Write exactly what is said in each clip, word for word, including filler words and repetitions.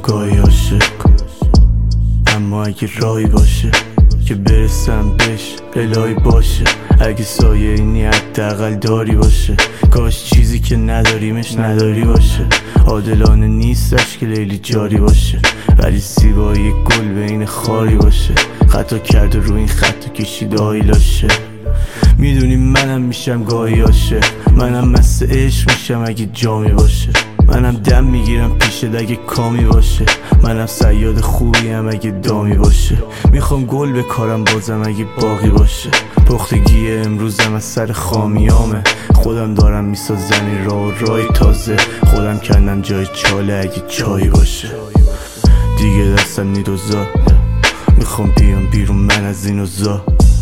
گاهی عاشق، اما اگه راهی باشه که برسم بهش الهی باشه. اگه سایه اینی حداقل داری باشه، کاش چیزی که نداریمش نداری باشه. عادلانه نیستش که لیلی جاری باشه، ولی زیبایی گل بین خاری باشه. خطا کرده رو این خط کشیده آیلاشه. میدونی منم میشم گاهی عاشق، منم مست عشق میشم اگه جامی باشه. منم دم میگیرم پیشت اگه کامی باشه. منم صیاد خوبیم اگه دامی باشه. میخوام گل بکارم بازم اگه باقی باشه. پختگی امروزم از سر خامیامه. خودم دارم میسازم این راه و رای تازه. خودم کردم جای چاله اگه چایی باشه. دیگه دستم نیدوزا، میخوام بیام بیرون من از این اوزا.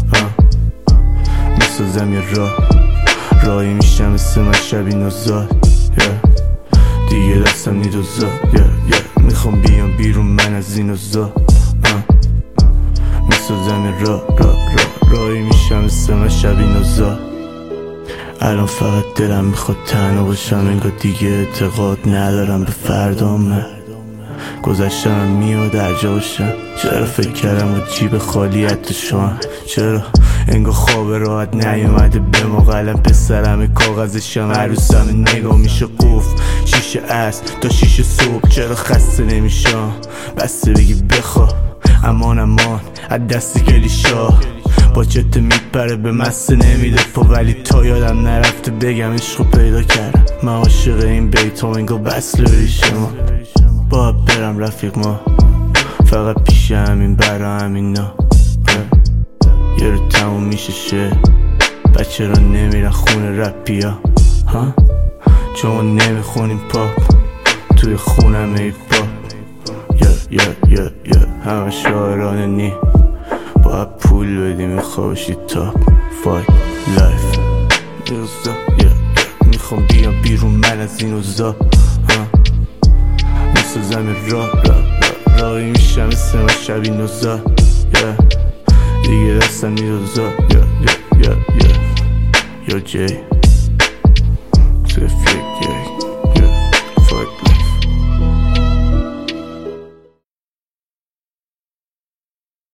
میسازم یه راه، راهی میشم مثل من شبی نوزاد. دیگه دستم نیدوزا، میخوام بیام بیرون من از این اوزا. میسازم یه راه، راه، راه، راهی میشم مثل من شبی نوزاد. الان فقط دلم میخواد تنها باشم، انگار دیگه اعتقاد ندارم به فردامه. گذشتم میاد در جا باشم. چرا فکر کردم و جیب خالیت شان؟ چرا انگار خواب راحت نیومده به ما؟ قلم پسرم کاغذشم عروسم نگاه میشه قفل شیشه است تا شیشه صبح. چرا خسته نمیشم بسته بگی بخواه امان امان از دست کلیشا. با چته میپره به مسته نمیده پا، ولی تا یادم نرفته بگم عشقو پیدا کردم. من عاشق این بیتام انگار بسله بریشه ما. باید برم رفیق ما، فقط پیش همین برا همینا. یه رو تموم میشه شه، بچه را نمیرن خونه رپیا ها، چون ما نمیخونیم پاپ توی خونم ای پاپ. یا یا یا یا همه شاعرانه نی، باید پول بدیم میخواشی تاپ فای لایف. میرزا یا یا میخوام بیام بیرون من از این اوزا. میسازم راه، راه، راه، راهی میشم مثل من شبی نوزا. دیگه دستم نیدوزا. یا یا یا یا یا جی